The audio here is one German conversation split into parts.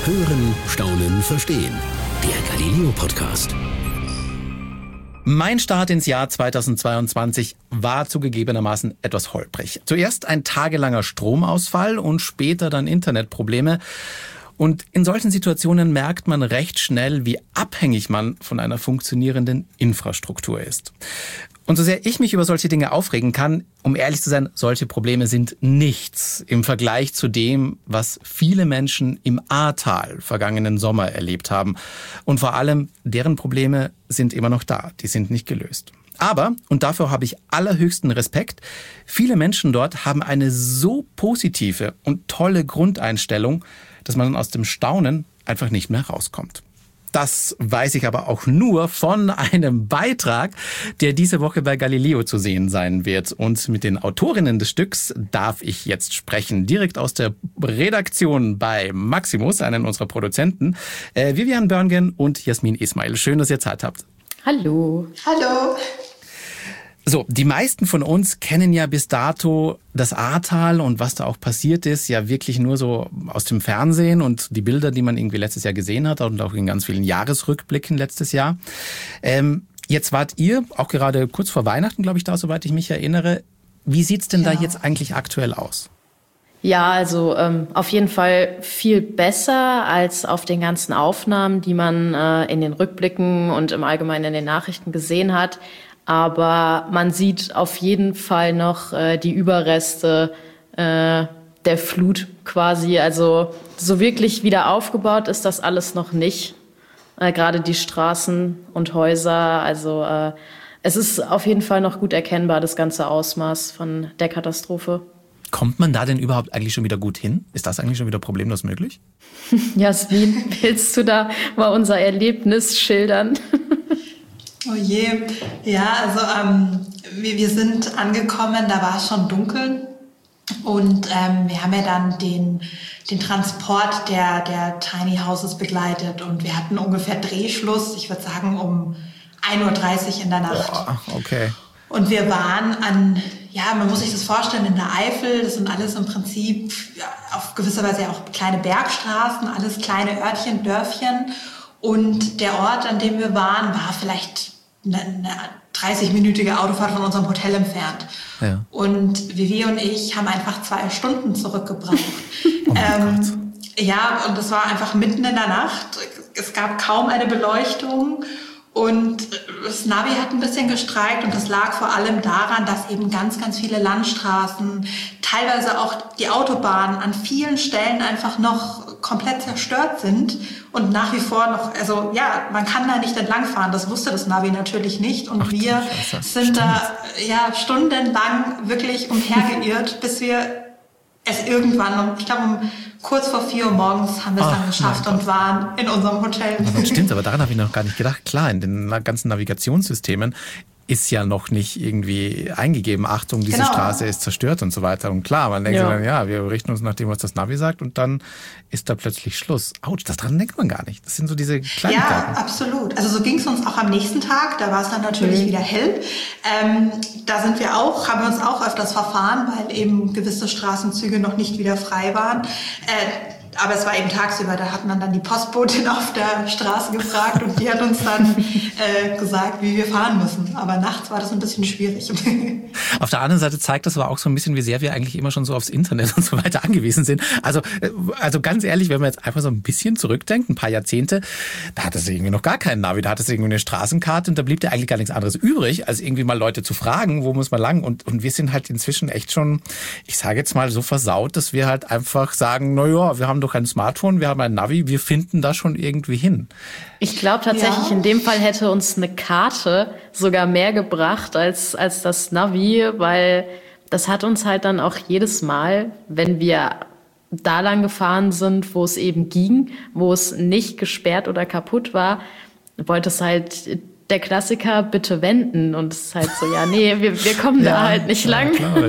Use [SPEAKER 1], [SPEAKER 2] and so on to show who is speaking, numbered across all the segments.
[SPEAKER 1] Hören, Staunen, Verstehen. Der Galileo-Podcast.
[SPEAKER 2] Mein Start ins Jahr 2022 war zugegebenermaßen etwas holprig. Zuerst ein tagelanger Stromausfall und später dann Internetprobleme. Und in solchen Situationen merkt man recht schnell, wie abhängig man von einer funktionierenden Infrastruktur ist. Und so sehr ich mich über solche Dinge aufregen kann, um ehrlich zu sein, solche Probleme sind nichts im Vergleich zu dem, was viele Menschen im Ahrtal vergangenen Sommer erlebt haben. Und vor allem, deren Probleme sind immer noch da, die sind nicht gelöst. Aber, und dafür habe ich allerhöchsten Respekt, viele Menschen dort haben eine so positive und tolle Grundeinstellung, dass man dann aus dem Staunen einfach nicht mehr rauskommt. Das weiß ich aber auch nur von einem Beitrag, der diese Woche bei Galileo zu sehen sein wird. Und mit den Autorinnen des Stücks darf ich jetzt sprechen, direkt aus der Redaktion bei Maximus, einen unserer Produzenten, Vivian Börngen und Jasmin Ismail. Schön, dass ihr Zeit habt.
[SPEAKER 3] Hallo.
[SPEAKER 4] Hallo.
[SPEAKER 2] So, die meisten von uns kennen ja bis dato das Ahrtal und was da auch passiert ist, ja wirklich nur so aus dem Fernsehen und die Bilder, die man irgendwie letztes Jahr gesehen hat und auch in ganz vielen Jahresrückblicken letztes Jahr. Jetzt wart ihr auch gerade kurz vor Weihnachten, glaube ich, da, soweit ich mich erinnere. Wie sieht's denn da jetzt eigentlich aktuell aus?
[SPEAKER 3] Ja, also auf jeden Fall viel besser als auf den ganzen Aufnahmen, die man in den Rückblicken und im Allgemeinen in den Nachrichten gesehen hat. Aber man sieht auf jeden Fall noch die Überreste der Flut quasi. Also so wirklich wieder aufgebaut ist das alles noch nicht. Gerade die Straßen und Häuser. Also es ist auf jeden Fall noch gut erkennbar, das ganze Ausmaß von der Katastrophe.
[SPEAKER 2] Kommt man da denn überhaupt eigentlich schon wieder gut hin? Ist das eigentlich schon wieder problemlos möglich?
[SPEAKER 3] Jasmin, willst du da mal unser Erlebnis schildern?
[SPEAKER 4] Oh je, ja, also wir sind angekommen, da war es schon dunkel und wir haben ja dann den Transport der Tiny Houses begleitet und wir hatten ungefähr Drehschluss, ich würde sagen um 1:30 Uhr in der Nacht.
[SPEAKER 2] Oh, okay.
[SPEAKER 4] Und wir waren man muss sich das vorstellen, in der Eifel, das sind alles im Prinzip auf gewisser Weise auch kleine Bergstraßen, alles kleine Örtchen, Dörfchen und der Ort, an dem wir waren, war vielleicht eine 30-minütige Autofahrt von unserem Hotel entfernt. Ja. Und Vivi und ich haben einfach 2 Stunden zurückgebraucht. Und das war einfach mitten in der Nacht. Es gab kaum eine Beleuchtung und das Navi hat ein bisschen gestreikt und das lag vor allem daran, dass eben ganz, ganz viele Landstraßen, teilweise auch die Autobahnen an vielen Stellen einfach noch komplett zerstört sind und nach wie vor noch, man kann da nicht entlangfahren. Das wusste das Navi natürlich nicht und wir sind da stundenlang wirklich umhergeirrt, bis wir es irgendwann, ich glaube kurz vor 4 Uhr morgens haben wir es dann geschafft und waren in unserem Hotel.
[SPEAKER 2] Aber das stimmt, aber daran habe ich noch gar nicht gedacht. Klar, in den ganzen Navigationssystemen ist ja noch nicht irgendwie eingegeben, Achtung, diese Straße ist zerstört und so weiter. Und klar, man denkt dann, wir richten uns nach dem, was das Navi sagt und dann ist da plötzlich Schluss. Autsch, daran denkt man gar nicht. Das sind so diese Kleinigkeiten.
[SPEAKER 4] Ja, absolut. Also so ging es uns auch am nächsten Tag. Da war es dann natürlich wieder hell. Da haben wir uns auch öfters verfahren, weil eben gewisse Straßenzüge noch nicht wieder frei waren. Aber es war eben tagsüber, da hat man dann die Postbotin auf der Straße gefragt und die hat uns dann gesagt, wie wir fahren müssen. Aber nachts war das ein bisschen schwierig.
[SPEAKER 2] Auf der anderen Seite zeigt das aber auch so ein bisschen, wie sehr wir eigentlich immer schon so aufs Internet und so weiter angewiesen sind. Also ganz ehrlich, wenn man jetzt einfach so ein bisschen zurückdenkt, ein paar Jahrzehnte, da hatte es irgendwie noch gar keinen Navi, da hatte es irgendwie eine Straßenkarte und da blieb ja eigentlich gar nichts anderes übrig, als irgendwie mal Leute zu fragen, wo muss man lang. Und wir sind halt inzwischen echt schon, ich sage jetzt mal so versaut, dass wir halt einfach sagen, wir haben doch ein Smartphone, wir haben ein Navi, wir finden da schon irgendwie hin.
[SPEAKER 3] Ich glaube tatsächlich, in dem Fall hätte uns eine Karte sogar mehr gebracht als das Navi, weil das hat uns halt dann auch jedes Mal, wenn wir da lang gefahren sind, wo es eben ging, wo es nicht gesperrt oder kaputt war, wollte es halt der Klassiker, bitte wenden. Und es ist halt so, wir kommen da halt nicht lang.
[SPEAKER 2] Klar.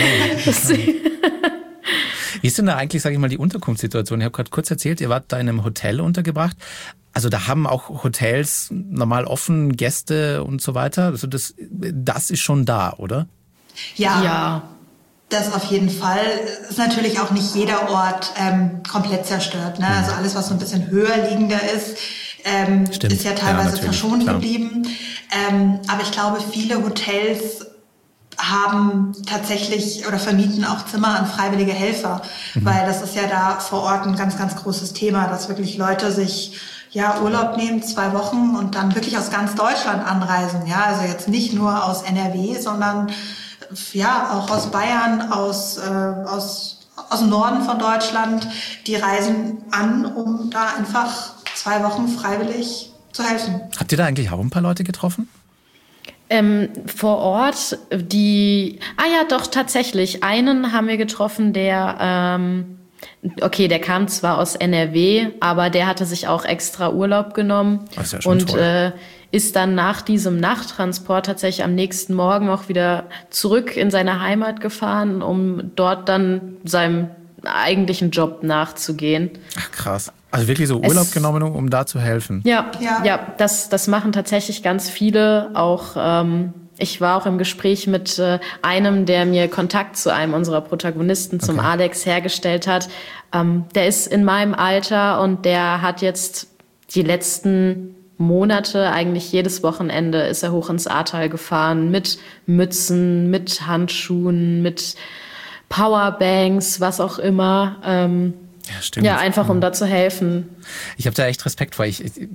[SPEAKER 2] Wie ist denn da eigentlich, sage ich mal, die Unterkunftssituation? Ich habe gerade kurz erzählt, ihr wart da in einem Hotel untergebracht. Also da haben auch Hotels normal offen, Gäste und so weiter. Also das ist schon da, oder?
[SPEAKER 4] Ja. Das auf jeden Fall. Ist natürlich auch nicht jeder Ort komplett zerstört. Ne? Also alles, was so ein bisschen höher liegender ist, ist ja teilweise verschont geblieben. Aber ich glaube, viele Hotels haben tatsächlich oder vermieten auch Zimmer an freiwillige Helfer, weil das ist ja da vor Ort ein ganz, ganz großes Thema, dass wirklich Leute sich Urlaub nehmen, 2 Wochen und dann wirklich aus ganz Deutschland anreisen. Ja, also jetzt nicht nur aus NRW, sondern auch aus Bayern, aus dem Norden von Deutschland. Die reisen an, um da einfach 2 Wochen freiwillig zu helfen.
[SPEAKER 2] Habt ihr da eigentlich auch ein paar Leute getroffen?
[SPEAKER 3] Vor Ort, doch, tatsächlich. Einen haben wir getroffen, der kam zwar aus NRW, aber der hatte sich auch extra Urlaub genommen.
[SPEAKER 2] Das ist ja schon toll.
[SPEAKER 3] Ist dann nach diesem Nachttransport tatsächlich am nächsten Morgen auch wieder zurück in seine Heimat gefahren, um dort dann seinem eigentlichen Job nachzugehen.
[SPEAKER 2] Ach, krass. Also wirklich so Urlaub genommen, um da zu helfen.
[SPEAKER 3] Ja, das machen tatsächlich ganz viele. Auch ich war auch im Gespräch mit einem, der mir Kontakt zu einem unserer Protagonisten, zum Alex, hergestellt hat. Der ist in meinem Alter und der hat jetzt die letzten Monate, eigentlich jedes Wochenende, ist er hoch ins Ahrtal gefahren mit Mützen, mit Handschuhen, mit Powerbanks, was auch immer.
[SPEAKER 2] Ja, stimmt.
[SPEAKER 3] Ja, einfach um da zu helfen.
[SPEAKER 2] Ich habe da echt Respekt vor.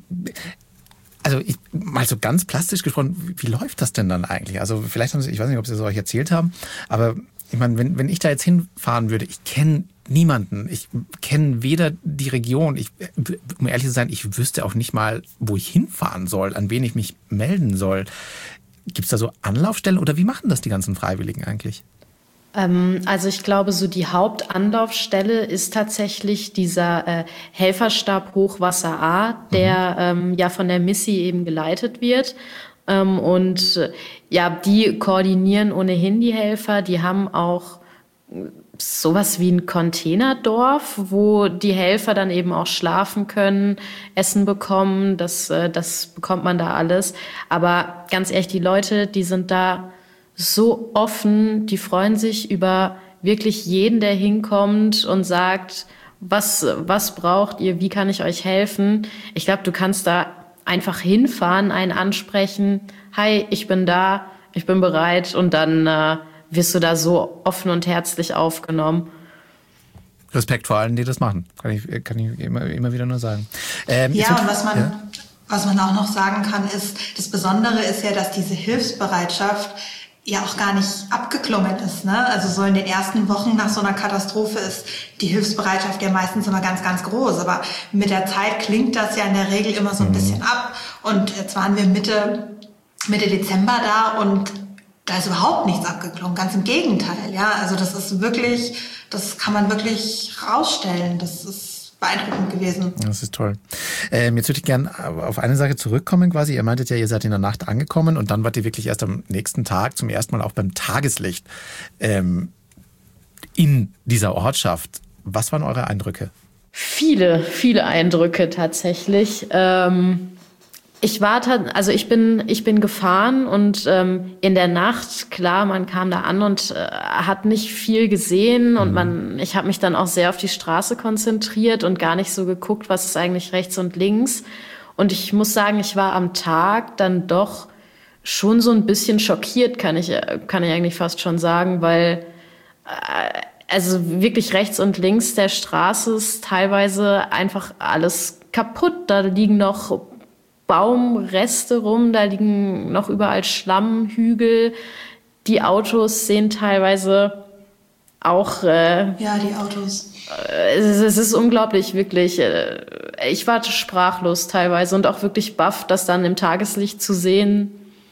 [SPEAKER 2] Mal so ganz plastisch gesprochen, wie läuft das denn dann eigentlich? Also vielleicht haben Sie, ich weiß nicht, ob Sie es euch erzählt haben, aber ich meine, wenn ich da jetzt hinfahren würde, ich kenne niemanden. Ich kenne weder die Region, um ehrlich zu sein, ich wüsste auch nicht mal, wo ich hinfahren soll, an wen ich mich melden soll. Gibt es da so Anlaufstellen oder wie machen das die ganzen Freiwilligen eigentlich?
[SPEAKER 3] Also ich glaube, so die Hauptanlaufstelle ist tatsächlich dieser Helferstab Hochwasser A, der von der Missy eben geleitet wird. Die koordinieren ohnehin die Helfer. Die haben auch sowas wie ein Containerdorf, wo die Helfer dann eben auch schlafen können, Essen bekommen. Das bekommt man da alles. Aber ganz ehrlich, die Leute, die sind da so offen, die freuen sich über wirklich jeden, der hinkommt und sagt, was braucht ihr, wie kann ich euch helfen? Ich glaube, du kannst da einfach hinfahren, einen ansprechen, hi, ich bin da, ich bin bereit und dann wirst du da so offen und herzlich aufgenommen.
[SPEAKER 2] Respekt vor allen, die das machen, kann ich immer wieder nur sagen.
[SPEAKER 4] Und was man auch noch sagen kann, ist, das Besondere ist ja, dass diese Hilfsbereitschaft ja auch gar nicht abgeklungen ist, ne? Also so in den ersten Wochen nach so einer Katastrophe ist die Hilfsbereitschaft ja meistens immer ganz, ganz groß. Aber mit der Zeit klingt das ja in der Regel immer so ein bisschen ab. Und jetzt waren wir Mitte Dezember da und da ist überhaupt nichts abgeklungen. Ganz im Gegenteil, ja. Also das kann man wirklich rausstellen. Das ist beeindruckend gewesen.
[SPEAKER 2] Das ist toll. Jetzt würde ich gerne auf eine Sache zurückkommen quasi. Ihr meintet ja, ihr seid in der Nacht angekommen und dann wart ihr wirklich erst am nächsten Tag zum ersten Mal auch beim Tageslicht in dieser Ortschaft. Was waren eure Eindrücke?
[SPEAKER 3] Viele Eindrücke tatsächlich. Ich bin gefahren und in der Nacht, klar, man kam da an und hat nicht viel gesehen und ich habe mich dann auch sehr auf die Straße konzentriert und gar nicht so geguckt, was ist eigentlich rechts und links. Und ich muss sagen, ich war am Tag dann doch schon so ein bisschen schockiert, kann ich eigentlich fast schon sagen, weil also wirklich rechts und links der Straße ist teilweise einfach alles kaputt. Da liegen noch Baumreste rum, da liegen noch überall Schlammhügel. Die Autos sehen teilweise auch...
[SPEAKER 4] die Autos.
[SPEAKER 3] Es ist unglaublich, wirklich. Ich war sprachlos teilweise und auch wirklich baff, das dann im Tageslicht zu sehen.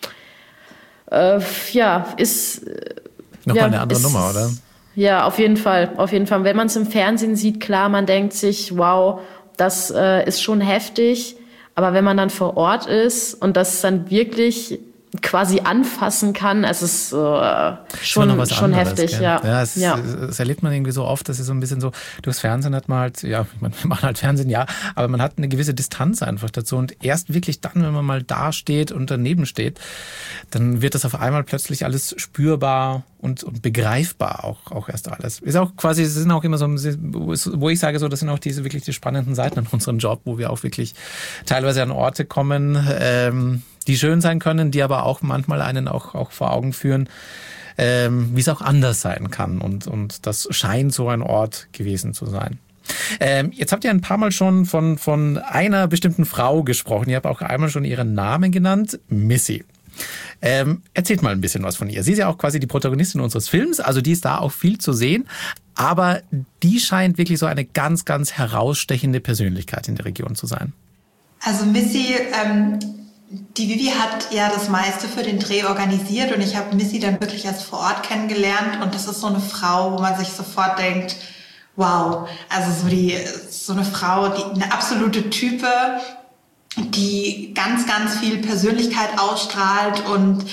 [SPEAKER 3] Ist...
[SPEAKER 2] Nochmal eine andere Nummer, oder?
[SPEAKER 3] Ja, auf jeden Fall. Auf jeden Fall. Wenn man es im Fernsehen sieht, klar, man denkt sich, wow, das ist schon heftig. Aber wenn man dann vor Ort ist und das dann wirklich quasi anfassen kann. Es ist schon heftig.
[SPEAKER 2] Gell? Ja, das erlebt man irgendwie so oft, dass es so ein bisschen so, durchs Fernsehen hat man halt, ja, wir machen halt Fernsehen, ja, aber man hat eine gewisse Distanz einfach dazu und erst wirklich dann, wenn man mal da steht und daneben steht, dann wird das auf einmal plötzlich alles spürbar und begreifbar auch erst alles. Ist auch quasi, es sind auch immer so, wo ich sage so, das sind auch wirklich die spannenden Seiten an unserem Job, wo wir auch wirklich teilweise an Orte kommen, die schön sein können, die aber auch manchmal einen auch vor Augen führen, wie es auch anders sein kann. Und das scheint so ein Ort gewesen zu sein. Jetzt habt ihr ein paar Mal schon von einer bestimmten Frau gesprochen. Ihr habt auch einmal schon ihren Namen genannt, Missy. Erzählt mal ein bisschen was von ihr. Sie ist ja auch quasi die Protagonistin unseres Films, also die ist da auch viel zu sehen. Aber die scheint wirklich so eine ganz, ganz herausstechende Persönlichkeit in der Region zu sein.
[SPEAKER 4] Also Missy, die Vivi hat ja das meiste für den Dreh organisiert und ich habe Missy dann wirklich erst vor Ort kennengelernt und das ist so eine Frau, wo man sich sofort denkt, wow, also so eine Frau, eine absolute Type, die ganz, ganz viel Persönlichkeit ausstrahlt und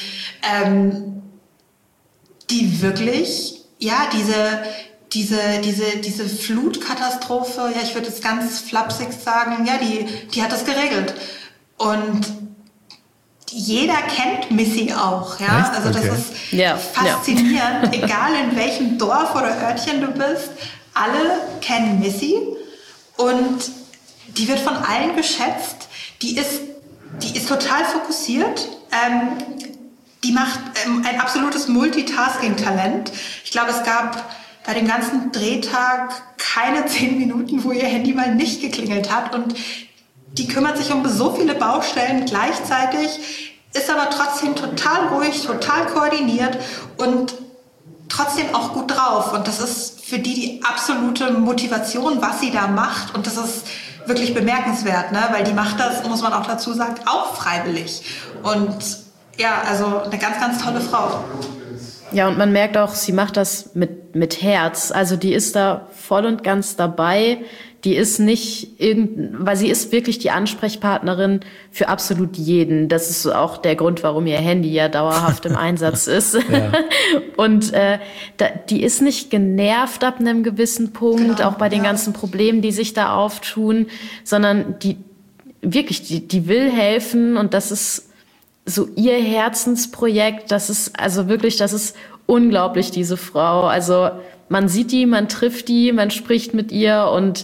[SPEAKER 4] die wirklich, ja, diese Flutkatastrophe, ja, ich würde es ganz flapsig sagen, ja, die hat das geregelt. Und jeder kennt Missy auch, ja.
[SPEAKER 2] Echt?
[SPEAKER 4] Also das
[SPEAKER 2] Okay.
[SPEAKER 4] ist faszinierend, egal in welchem Dorf oder Örtchen du bist, alle kennen Missy und die wird von allen geschätzt. Die ist total fokussiert. Die macht ein absolutes Multitasking-Talent. Ich glaube, es gab bei dem ganzen Drehtag keine 10 Minuten, wo ihr Handy mal nicht geklingelt hat. Und die kümmert sich um so viele Baustellen gleichzeitig, ist aber trotzdem total ruhig, total koordiniert und trotzdem auch gut drauf. Und das ist für die absolute Motivation, was sie da macht. Und das ist wirklich bemerkenswert, ne? Weil die macht das, muss man auch dazu sagen, auch freiwillig. Und ja, also eine ganz, ganz tolle Frau.
[SPEAKER 3] Ja, und man merkt auch, sie macht das mit Herz. Also die ist da voll und ganz dabei. Die ist nicht weil sie ist wirklich die Ansprechpartnerin für absolut jeden. Das ist auch der Grund, warum ihr Handy ja dauerhaft im Einsatz ist. Ja. Und die ist nicht genervt ab einem gewissen Punkt, genau, auch bei den ganzen Problemen, die sich da auftun, sondern die will helfen und das ist so ihr Herzensprojekt. Das ist unglaublich, diese Frau. Also man sieht die, man trifft die, man spricht mit ihr und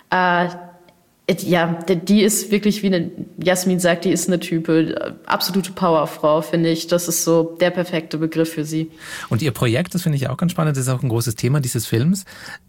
[SPEAKER 3] die ist wirklich, wie Jasmin sagt, die ist eine Type, absolute Powerfrau, finde ich. Das ist so der perfekte Begriff für sie.
[SPEAKER 2] Und ihr Projekt, das finde ich auch ganz spannend, das ist auch ein großes Thema dieses Films.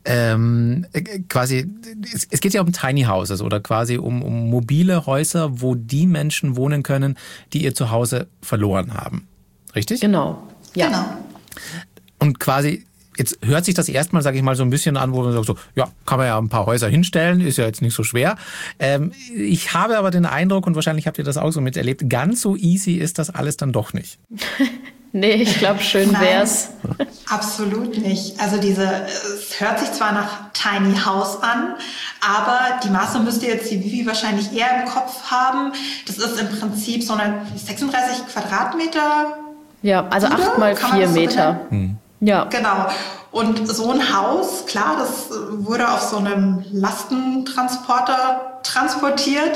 [SPEAKER 2] Quasi, es geht ja um Tiny Houses oder quasi um mobile Häuser, wo die Menschen wohnen können, die ihr Zuhause verloren haben. Richtig?
[SPEAKER 3] Genau, ja. Genau.
[SPEAKER 2] Und quasi, jetzt hört sich das erstmal, sage ich mal, so ein bisschen an, wo man sagt, so, ja, kann man ja ein paar Häuser hinstellen, ist ja jetzt nicht so schwer. Ich habe aber den Eindruck, und wahrscheinlich habt ihr das auch so miterlebt, ganz so easy ist das alles dann doch nicht.
[SPEAKER 3] Nee, ich glaube, schön wär's.
[SPEAKER 4] Nein, absolut nicht. Also es hört sich zwar nach Tiny House an, aber die Maße müsst ihr jetzt die Vivi wahrscheinlich eher im Kopf haben. Das ist im Prinzip so eine 36 Quadratmeter.
[SPEAKER 3] Ja, also 8 mal 4 Meter. Ja. Genau.
[SPEAKER 4] Und so ein Haus, klar, das wurde auf so einem Lastentransporter transportiert.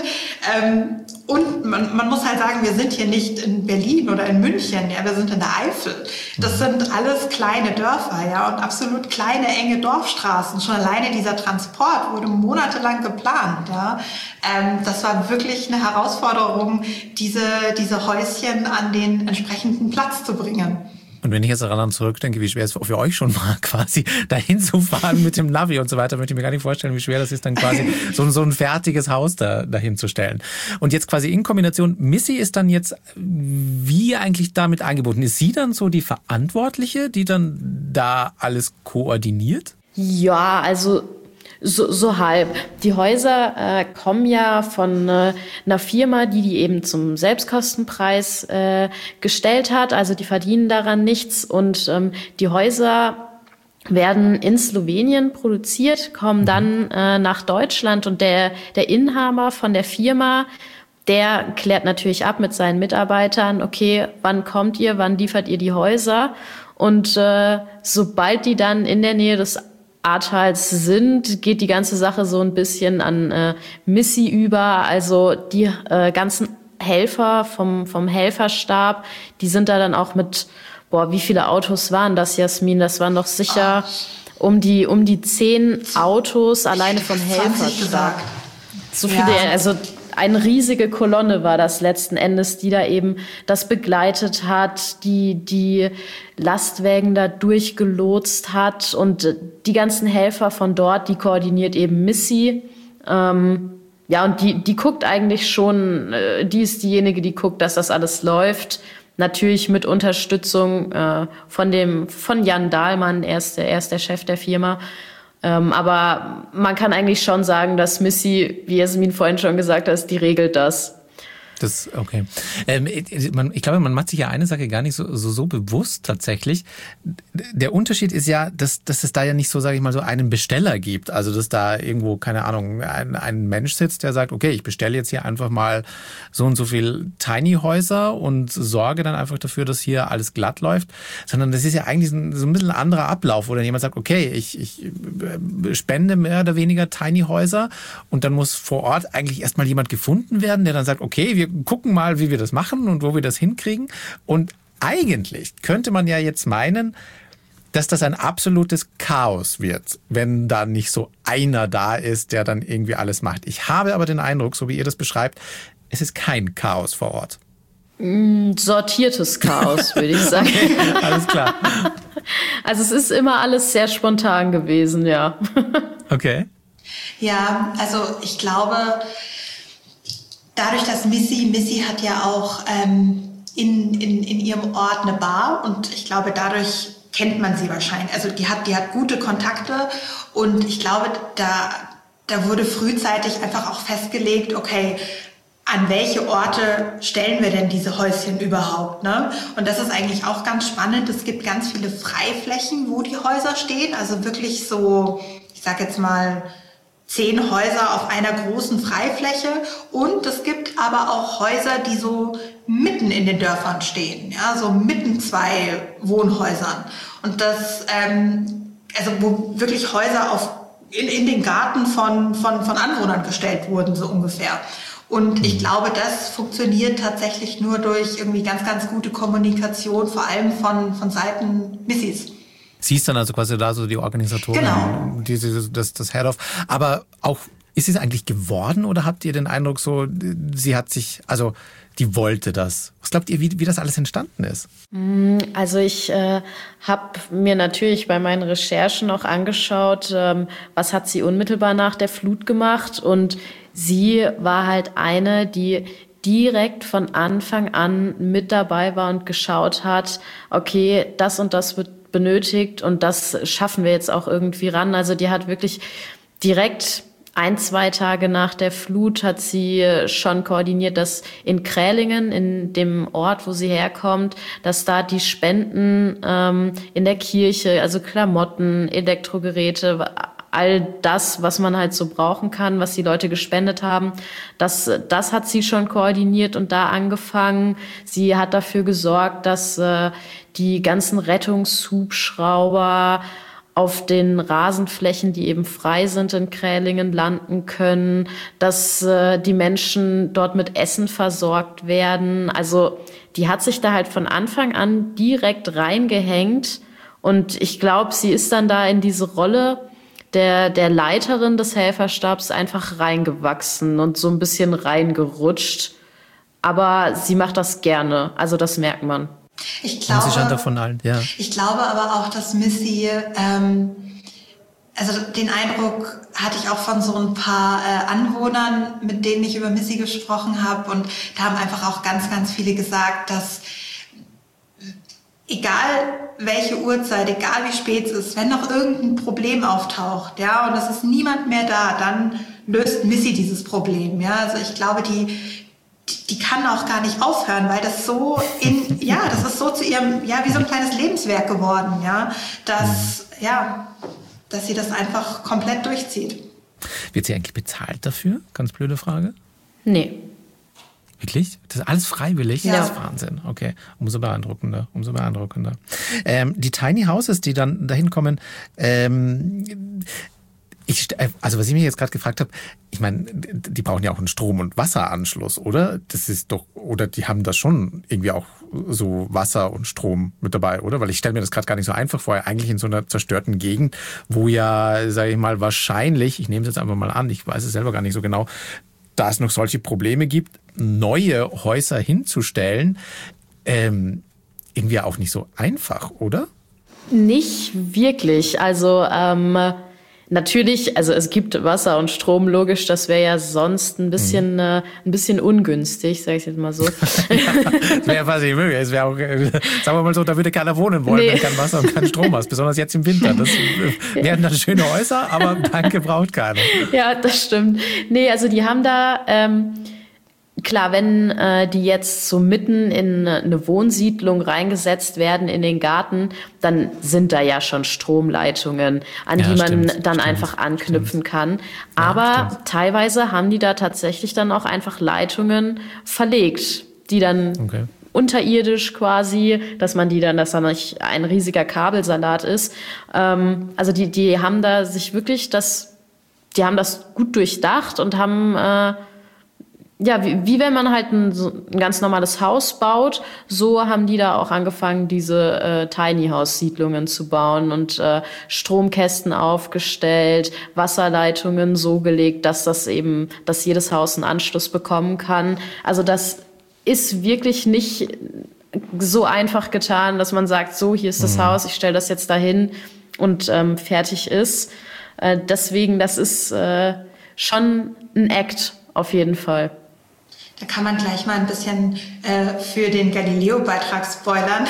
[SPEAKER 4] Und man muss halt sagen, wir sind hier nicht in Berlin oder in München, ja, wir sind in der Eifel. Das sind alles kleine Dörfer, ja, und absolut kleine, enge Dorfstraßen. Schon alleine dieser Transport wurde monatelang geplant, ja. Das war wirklich eine Herausforderung, diese Häuschen an den entsprechenden Platz zu bringen.
[SPEAKER 2] Und wenn ich jetzt daran zurückdenke, wie schwer es für euch schon war, quasi dahin zu fahren mit dem Navi und so weiter, möchte ich mir gar nicht vorstellen, wie schwer das ist, dann quasi so ein fertiges Haus dahin zu stellen. Und jetzt quasi in Kombination, Missy ist dann jetzt wie eigentlich damit eingebunden? Ist sie dann so die Verantwortliche, die dann da alles koordiniert?
[SPEAKER 3] Ja, also so halb. Die Häuser kommen ja von einer Firma, die eben zum Selbstkostenpreis gestellt hat. Also die verdienen daran nichts. Und die Häuser werden in Slowenien produziert, kommen dann nach Deutschland. Und der Inhaber von der Firma der klärt natürlich ab mit seinen Mitarbeitern, okay, wann kommt ihr, wann liefert ihr die Häuser? Und sobald die dann in der Nähe des Ahrtals sind, geht die ganze Sache so ein bisschen an Missy über. Also die ganzen Helfer vom Helferstab, die sind da dann auch mit, wie viele Autos waren das, Jasmin? Das waren doch sicher um die 10 Autos alleine vom Helferstab. So viele, also eine riesige Kolonne war das letzten Endes, die da eben das begleitet hat, die Lastwägen da durchgelotst hat und die ganzen Helfer von dort, die koordiniert eben Missy. Und die guckt eigentlich schon, die ist diejenige, die guckt, dass das alles läuft. Natürlich mit Unterstützung von Jan Dahlmann, er ist der Chef der Firma. Aber man kann eigentlich schon sagen, dass Missy, wie Jasmin vorhin schon gesagt hat, die regelt das.
[SPEAKER 2] Das, okay. Ich glaube, man macht sich ja eine Sache gar nicht so bewusst tatsächlich. Der Unterschied ist ja, dass es da ja nicht so, sage ich mal, so einen Besteller gibt. Also, dass da irgendwo, keine Ahnung, ein Mensch sitzt, der sagt, okay, ich bestelle jetzt hier einfach mal so und so viel Tiny-Häuser und sorge dann einfach dafür, dass hier alles glatt läuft. Sondern das ist ja eigentlich so ein bisschen ein anderer Ablauf, wo dann jemand sagt, okay, ich spende mehr oder weniger Tiny-Häuser und dann muss vor Ort eigentlich erstmal jemand gefunden werden, der dann sagt, okay, wir gucken mal, wie wir das machen und wo wir das hinkriegen. Und eigentlich könnte man ja jetzt meinen, dass das ein absolutes Chaos wird, wenn da nicht so einer da ist, der dann irgendwie alles macht. Ich habe aber den Eindruck, so wie ihr das beschreibt, es ist kein Chaos vor Ort.
[SPEAKER 3] Sortiertes Chaos, würde ich sagen.
[SPEAKER 2] Okay, alles klar.
[SPEAKER 3] Also es ist immer alles sehr spontan gewesen, ja.
[SPEAKER 2] Okay.
[SPEAKER 4] Ja, also ich glaube, dadurch, dass Missy hat ja auch in ihrem Ort eine Bar und ich glaube, dadurch kennt man sie wahrscheinlich. Also die hat gute Kontakte und ich glaube, da wurde frühzeitig einfach auch festgelegt, okay, an welche Orte stellen wir denn diese Häuschen überhaupt, ne? Und das ist eigentlich auch ganz spannend. Es gibt ganz viele Freiflächen, wo die Häuser stehen, also wirklich so, ich sag jetzt mal, 10 Häuser auf einer großen Freifläche und es gibt aber auch Häuser, die so mitten in den Dörfern stehen, ja, so mitten 2 Wohnhäusern und das, also wo wirklich Häuser in den Garten von Anwohnern gestellt wurden, so ungefähr. Und ich glaube, das funktioniert tatsächlich nur durch irgendwie ganz, ganz gute Kommunikation, vor allem von Seiten Missys.
[SPEAKER 2] Sie ist dann also quasi da so die Organisatorin,
[SPEAKER 4] genau.
[SPEAKER 2] Das Head-Off. Aber auch, ist es eigentlich geworden oder habt ihr den Eindruck so, die wollte das? Was glaubt ihr, wie das alles entstanden ist?
[SPEAKER 3] Also ich habe mir natürlich bei meinen Recherchen auch angeschaut, was hat sie unmittelbar nach der Flut gemacht und sie war halt eine, die direkt von Anfang an mit dabei war und geschaut hat, okay, das und das wird benötigt und das schaffen wir jetzt auch irgendwie ran. Also die hat wirklich direkt 1-2 Tage nach der Flut hat sie schon koordiniert, dass in Krählingen, in dem Ort, wo sie herkommt, dass da die Spenden in der Kirche, also Klamotten, Elektrogeräte, all das, was man halt so brauchen kann, was die Leute gespendet haben, das hat sie schon koordiniert und da angefangen. Sie hat dafür gesorgt, dass die ganzen Rettungshubschrauber auf den Rasenflächen, die eben frei sind in Krählingen, landen können, dass die Menschen dort mit Essen versorgt werden. Also die hat sich da halt von Anfang an direkt reingehängt und ich glaube, sie ist dann da in diese Rolle der Leiterin des Helferstabs einfach reingewachsen und so ein bisschen reingerutscht. Aber sie macht das gerne, also das merkt man.
[SPEAKER 4] Ich glaube,
[SPEAKER 2] ja.
[SPEAKER 4] Ich glaube aber auch, dass Missy, also den Eindruck hatte ich auch von so ein paar Anwohnern, mit denen ich über Missy gesprochen habe. Und da haben einfach auch ganz, ganz viele gesagt, dass egal welche Uhrzeit, egal wie spät es ist, wenn noch irgendein Problem auftaucht, ja, und es ist niemand mehr da, dann löst Missy dieses Problem, ja. Also ich glaube, die kann auch gar nicht aufhören, weil das so das ist so zu ihrem, ja, wie so ein kleines Lebenswerk geworden, ja, dass sie das einfach komplett durchzieht.
[SPEAKER 2] Wird sie eigentlich bezahlt dafür? Ganz blöde Frage.
[SPEAKER 3] Nee.
[SPEAKER 2] Wirklich? Das ist alles freiwillig?
[SPEAKER 3] Ja.
[SPEAKER 2] Das ist Wahnsinn. Okay, umso beeindruckender. Die Tiny Houses, die dann dahin kommen, also was ich mich jetzt gerade gefragt habe, ich meine, die brauchen ja auch einen Strom- und Wasseranschluss, oder? Das ist doch, oder die haben das schon irgendwie auch so Wasser und Strom mit dabei, oder? Weil ich stelle mir das gerade gar nicht so einfach vor, eigentlich in so einer zerstörten Gegend, wo ja, sage ich mal, wahrscheinlich, ich nehme es jetzt einfach mal an, ich weiß es selber gar nicht so genau, da es noch solche Probleme gibt, neue Häuser hinzustellen, irgendwie auch nicht so einfach, oder?
[SPEAKER 3] Nicht wirklich. Also natürlich, also es gibt Wasser und Strom, logisch, das wäre ja sonst ein bisschen ungünstig, sage ich jetzt mal so.
[SPEAKER 2] Das wäre fast nicht möglich. Es wäre auch, sagen wir mal so, da würde keiner wohnen wollen, wenn kein Wasser und kein Strom hast, besonders jetzt im Winter. Das wären dann schöne Häuser, aber danke, braucht keiner.
[SPEAKER 3] Ja, das stimmt. Nee, also die haben da, klar, wenn die jetzt so mitten in eine Wohnsiedlung reingesetzt werden in den Garten, dann sind da ja schon Stromleitungen, an die man dann einfach anknüpfen kann. Aber teilweise haben die da tatsächlich dann auch einfach Leitungen verlegt, die dann unterirdisch quasi, dass da nicht ein riesiger Kabelsalat ist. Also die haben da sich wirklich die haben das gut durchdacht und haben wie wenn man halt ein ganz normales Haus baut, so haben die da auch angefangen, diese Tiny House Siedlungen zu bauen und Stromkästen aufgestellt, Wasserleitungen so gelegt, dass jedes Haus einen Anschluss bekommen kann. Also das ist wirklich nicht so einfach getan, dass man sagt, so, hier ist das Haus, ich stelle das jetzt dahin und fertig ist. Deswegen, das ist schon ein Act auf jeden Fall.
[SPEAKER 4] Da kann man gleich mal ein bisschen für den Galileo-Beitrag spoilern.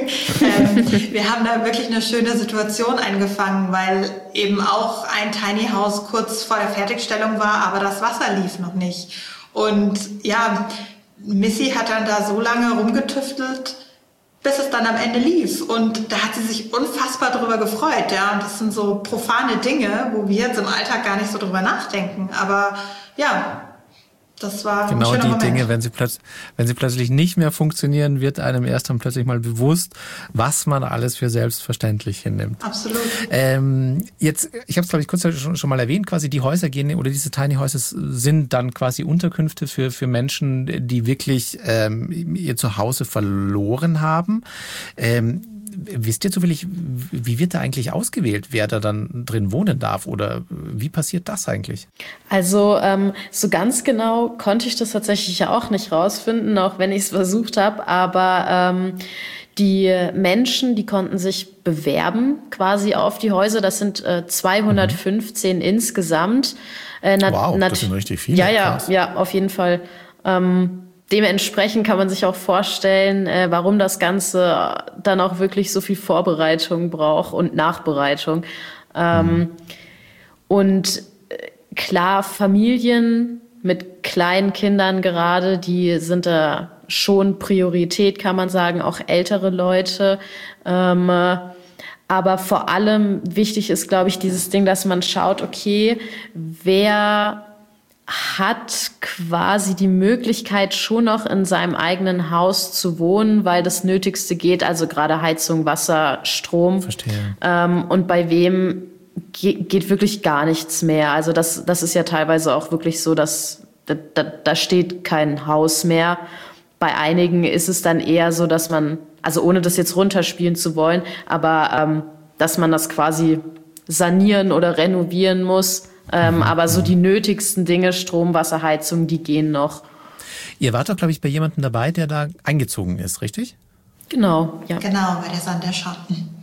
[SPEAKER 4] Wir haben da wirklich eine schöne Situation eingefangen, weil eben auch ein Tiny House kurz vor der Fertigstellung war, aber das Wasser lief noch nicht. Und ja, Missy hat dann da so lange rumgetüftelt, bis es dann am Ende lief. Und da hat sie sich unfassbar drüber gefreut. Ja? Und das sind so profane Dinge, wo wir jetzt im Alltag gar nicht so drüber nachdenken. Aber ja, das war
[SPEAKER 2] genau
[SPEAKER 4] ein schöner Moment.
[SPEAKER 2] Dinge, wenn sie plötzlich nicht mehr funktionieren, wird einem erst dann plötzlich mal bewusst, was man alles für selbstverständlich hinnimmt.
[SPEAKER 4] Absolut.
[SPEAKER 2] Jetzt, ich habe es glaube ich kurz schon mal erwähnt, quasi die Häuser gehen oder diese Tiny Houses sind dann quasi Unterkünfte für Menschen, die wirklich ihr Zuhause verloren haben. Wisst ihr zufällig, wie wird da eigentlich ausgewählt, wer da dann drin wohnen darf oder wie passiert das eigentlich?
[SPEAKER 3] Also so ganz genau konnte ich das tatsächlich ja auch nicht rausfinden, auch wenn ich es versucht habe, aber die Menschen, die konnten sich bewerben quasi auf die Häuser, das sind 215 insgesamt.
[SPEAKER 2] Wow, das sind richtig viele.
[SPEAKER 3] Ja, auf jeden Fall. Dementsprechend kann man sich auch vorstellen, warum das Ganze dann auch wirklich so viel Vorbereitung braucht und Nachbereitung. Und klar, Familien mit kleinen Kindern gerade, die sind da schon Priorität, kann man sagen, auch ältere Leute. Aber vor allem wichtig ist, glaube ich, dieses Ding, dass man schaut, okay, wer hat quasi die Möglichkeit, schon noch in seinem eigenen Haus zu wohnen, weil das Nötigste geht, also gerade Heizung, Wasser, Strom.
[SPEAKER 2] Verstehe.
[SPEAKER 3] Und bei wem geht wirklich gar nichts mehr. Also das ist ja teilweise auch wirklich so, dass da steht kein Haus mehr. Bei einigen ist es dann eher so, dass man, also ohne das jetzt runterspielen zu wollen, aber dass man das quasi sanieren oder renovieren muss. Aber so die nötigsten Dinge, Strom, Wasser, Heizung, die gehen noch.
[SPEAKER 2] Ihr wart doch, glaube ich, bei jemandem dabei, der da eingezogen ist, richtig?
[SPEAKER 3] Genau, ja.
[SPEAKER 4] Genau, bei der Sandescha.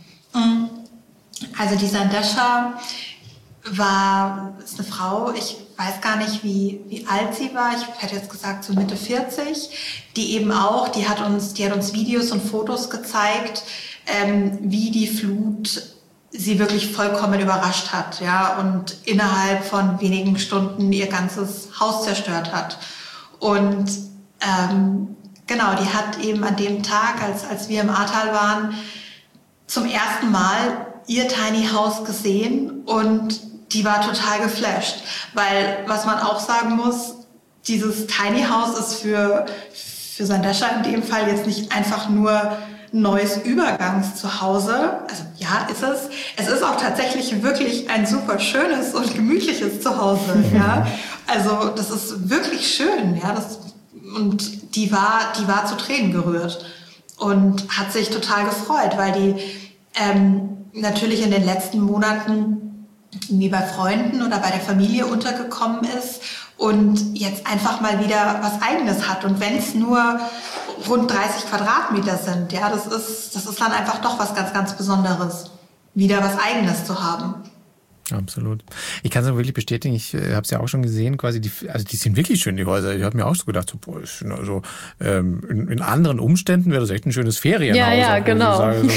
[SPEAKER 4] Also die Sandescha ist eine Frau, ich weiß gar nicht, wie alt sie war, ich hätte jetzt gesagt so Mitte 40, die hat uns Videos und Fotos gezeigt, wie die Flut sie wirklich vollkommen überrascht hat, ja, und innerhalb von wenigen Stunden ihr ganzes Haus zerstört hat. Und genau, die hat eben an dem Tag, als wir im Ahrtal waren, zum ersten Mal ihr Tiny House gesehen und die war total geflasht, weil, was man auch sagen muss, dieses Tiny House ist für Sandesha in dem Fall jetzt nicht einfach nur neues Übergangszuhause. Also ja, ist es. Es ist auch tatsächlich wirklich ein super schönes und gemütliches Zuhause. Ja, also das ist wirklich schön. Ja, und die war zu Tränen gerührt und hat sich total gefreut, weil die natürlich in den letzten Monaten wie bei Freunden oder bei der Familie untergekommen ist und jetzt einfach mal wieder was Eigenes hat. Und wenn es nur rund 30 Quadratmeter sind, ja, das ist dann einfach doch was ganz, ganz Besonderes, wieder was Eigenes zu haben.
[SPEAKER 2] Absolut. Ich kann es auch wirklich bestätigen, ich habe es ja auch schon gesehen, quasi die sind wirklich schön, die Häuser. Ich habe mir auch so gedacht, also, in anderen Umständen wäre das echt ein schönes Ferienhaus.
[SPEAKER 3] Ja, genau.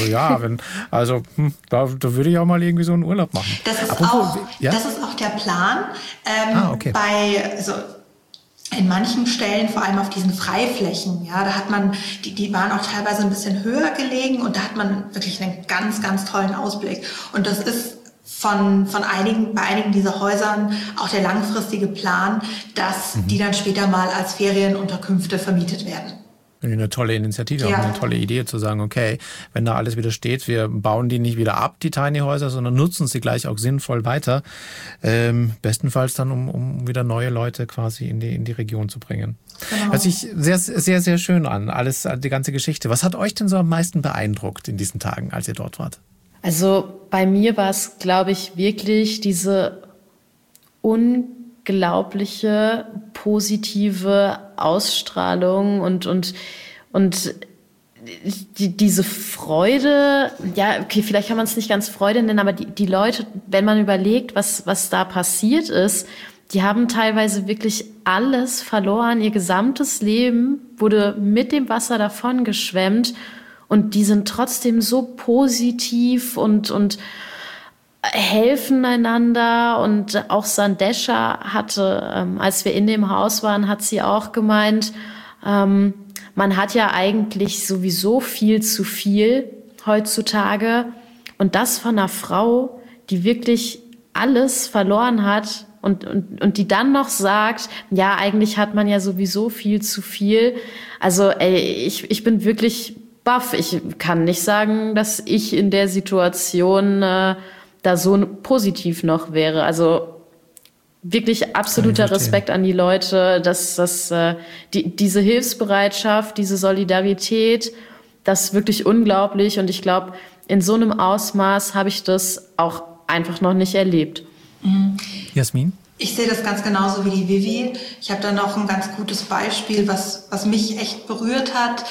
[SPEAKER 2] Da würde ich auch mal irgendwie so einen Urlaub machen.
[SPEAKER 4] Das ist auch der Plan.
[SPEAKER 2] Okay.
[SPEAKER 4] In manchen Stellen, vor allem auf diesen Freiflächen, ja, da hat man, die waren auch teilweise ein bisschen höher gelegen und da hat man wirklich einen ganz, ganz tollen Ausblick. Und das ist bei einigen dieser Häusern auch der langfristige Plan, dass die dann später mal als Ferienunterkünfte vermietet werden.
[SPEAKER 2] Eine tolle Initiative, auch eine tolle Idee zu sagen, okay, wenn da alles wieder steht, wir bauen die nicht wieder ab, die Tiny Häuser, sondern nutzen sie gleich auch sinnvoll weiter. Bestenfalls dann, um wieder neue Leute quasi in die Region zu bringen. Genau. Hört sich sehr, sehr, sehr schön an, die ganze Geschichte. Was hat euch denn so am meisten beeindruckt in diesen Tagen, als ihr dort wart?
[SPEAKER 3] Also bei mir war es, glaube ich, wirklich diese unglaubliche positive Ausstrahlung und diese Freude, ja, okay, vielleicht kann man es nicht ganz Freude nennen, aber die Leute, wenn man überlegt, was da passiert ist, die haben teilweise wirklich alles verloren, ihr gesamtes Leben wurde mit dem Wasser davon geschwemmt. Und die sind trotzdem so positiv und helfen einander. Und auch Sandesha hatte, als wir in dem Haus waren, hat sie auch gemeint, man hat ja eigentlich sowieso viel zu viel heutzutage. Und das von einer Frau, die wirklich alles verloren hat und die dann noch sagt, ja, eigentlich hat man ja sowieso viel zu viel. Also ich bin wirklich baff. Ich kann nicht sagen, dass ich in der Situation da so positiv noch wäre. Also wirklich absoluter Respekt an die Leute, dass diese Hilfsbereitschaft, diese Solidarität, das ist wirklich unglaublich. Und ich glaube, in so einem Ausmaß habe ich das auch einfach noch nicht erlebt.
[SPEAKER 2] Jasmin?
[SPEAKER 4] Ich sehe das ganz genauso wie die Vivi. Ich habe da noch ein ganz gutes Beispiel, was mich echt berührt hat.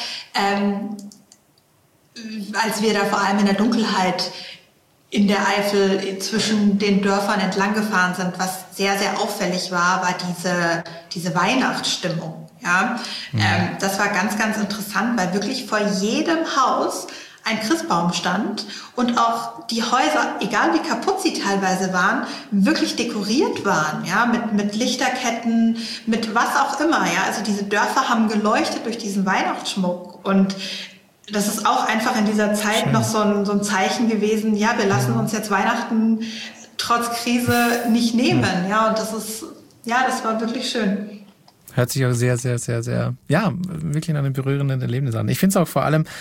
[SPEAKER 4] Als wir da vor allem in der Dunkelheit in der Eifel zwischen den Dörfern entlang gefahren sind, was sehr, sehr auffällig war diese Weihnachtsstimmung. Ja? Das war ganz, ganz interessant, weil wirklich vor jedem Haus ein Christbaum stand und auch die Häuser, egal wie kaputt sie teilweise waren, wirklich dekoriert waren, ja, mit Lichterketten, mit was auch immer, ja. Also diese Dörfer haben geleuchtet durch diesen Weihnachtsschmuck und das ist auch einfach in dieser Zeit noch so ein Zeichen gewesen, ja, wir lassen uns jetzt Weihnachten trotz Krise nicht nehmen, ja, und das war wirklich schön.
[SPEAKER 2] Hört sich auch sehr, sehr, sehr, sehr, ja, wirklich an einem berührenden Erlebnis an. Ich finde es auch vor allem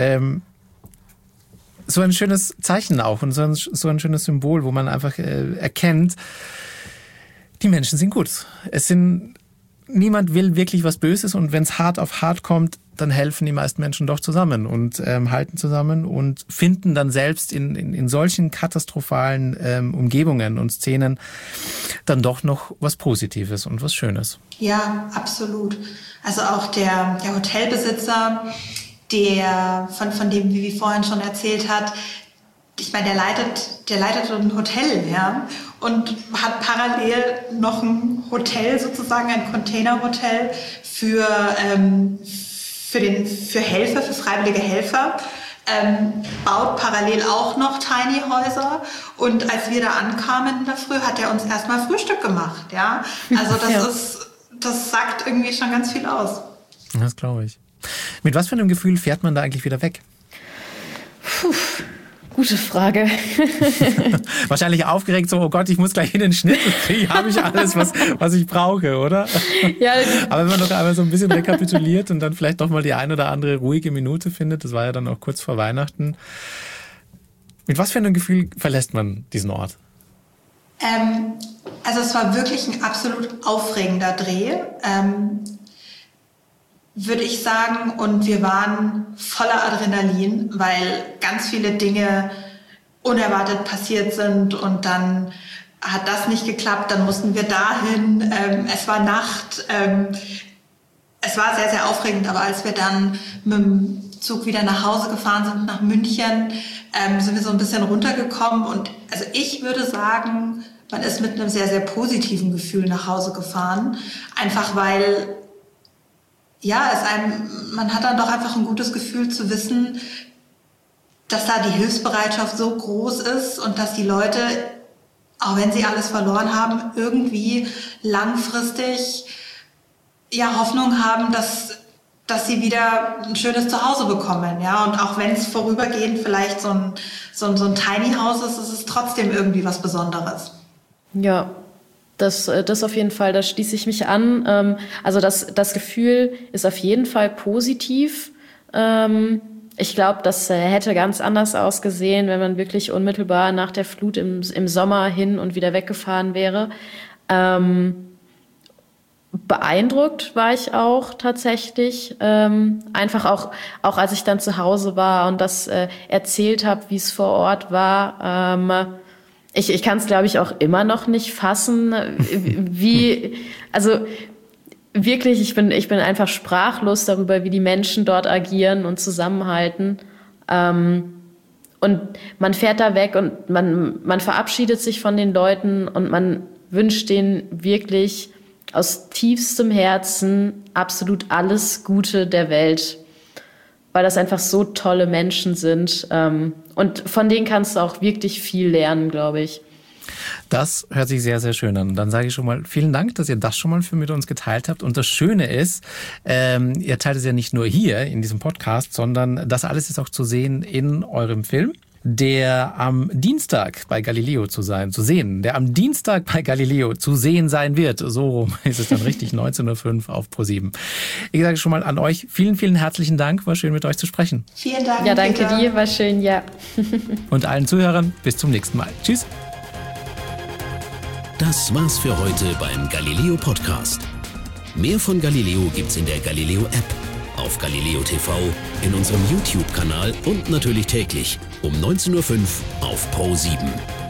[SPEAKER 2] so ein schönes Zeichen auch und so ein schönes Symbol, wo man einfach erkennt, die Menschen sind gut. Niemand will wirklich was Böses und wenn es hart auf hart kommt, dann helfen die meisten Menschen doch zusammen und halten zusammen und finden dann selbst in solchen katastrophalen Umgebungen und Szenen dann doch noch was Positives und was Schönes.
[SPEAKER 4] Ja, absolut. Also auch der Hotelbesitzer, von dem Vivi vorhin schon erzählt hat, ich meine, der leitet ein Hotel, ja, und hat parallel noch ein Hotel sozusagen, ein Containerhotel für Helfer, für freiwillige Helfer, baut parallel auch noch Tiny Häuser und als wir da ankamen in der Früh, hat er uns erstmal Frühstück gemacht, ja, also das sagt irgendwie schon ganz viel aus.
[SPEAKER 2] Das glaube ich. Mit was für einem Gefühl fährt man da eigentlich wieder weg?
[SPEAKER 3] Gute Frage.
[SPEAKER 2] Wahrscheinlich aufgeregt, so, oh Gott, ich muss gleich in den Schnitt und habe ich alles, was ich brauche, oder?
[SPEAKER 3] Ja.
[SPEAKER 2] Aber wenn man noch einmal so ein bisschen rekapituliert und dann vielleicht doch mal die ein oder andere ruhige Minute findet, das war ja dann auch kurz vor Weihnachten. Mit was für einem Gefühl verlässt man diesen Ort?
[SPEAKER 4] Also es war wirklich ein absolut aufregender Dreh, würde ich sagen. Und wir waren voller Adrenalin, weil ganz viele Dinge unerwartet passiert sind. Und dann hat das nicht geklappt, dann mussten wir dahin. Es war Nacht. Es war sehr, sehr aufregend. Aber als wir dann mit dem Zug wieder nach Hause gefahren sind, nach München, sind wir so ein bisschen runtergekommen. Und also ich würde sagen, man ist mit einem sehr, sehr positiven Gefühl nach Hause gefahren. Einfach weil, ja, man hat dann doch einfach ein gutes Gefühl zu wissen, dass da die Hilfsbereitschaft so groß ist und dass die Leute, auch wenn sie alles verloren haben, irgendwie langfristig ja Hoffnung haben, dass sie wieder ein schönes Zuhause bekommen, ja. Und auch wenn es vorübergehend vielleicht so ein Tiny House ist, ist es trotzdem irgendwie was Besonderes.
[SPEAKER 3] Ja, das auf jeden Fall, da schließe ich mich an. Also das Gefühl ist auf jeden Fall positiv. Ich glaube, das hätte ganz anders ausgesehen, wenn man wirklich unmittelbar nach der Flut im Sommer hin und wieder weggefahren wäre. Beeindruckt war ich auch tatsächlich. Einfach auch als ich dann zu Hause war und das erzählt habe, wie es vor Ort war. Ich kann es, glaube ich, auch immer noch nicht fassen, also wirklich, ich bin einfach sprachlos darüber, wie die Menschen dort agieren und zusammenhalten. Und man fährt da weg und man verabschiedet sich von den Leuten und man wünscht denen wirklich aus tiefstem Herzen absolut alles Gute der Welt, weil das einfach so tolle Menschen sind. Und von denen kannst du auch wirklich viel lernen, glaube ich.
[SPEAKER 2] Das hört sich sehr, sehr schön an. Dann sage ich schon mal vielen Dank, dass ihr das schon mal mit uns geteilt habt. Und das Schöne ist, ihr teilt es ja nicht nur hier in diesem Podcast, sondern das alles ist auch zu sehen in eurem Film, der am Dienstag bei Galileo zu sehen wird. So ist es dann richtig, 19.05 Uhr auf ProSieben. Ich sage schon mal an euch, vielen, vielen herzlichen Dank. War schön, mit euch zu sprechen.
[SPEAKER 4] Vielen Dank.
[SPEAKER 3] Ja, danke dir, war schön, ja.
[SPEAKER 2] Und allen Zuhörern, bis zum nächsten Mal. Tschüss.
[SPEAKER 1] Das war's für heute beim Galileo Podcast. Mehr von Galileo gibt's in der Galileo App, auf Galileo TV, in unserem YouTube-Kanal und natürlich täglich um 19.05 Uhr auf ProSieben.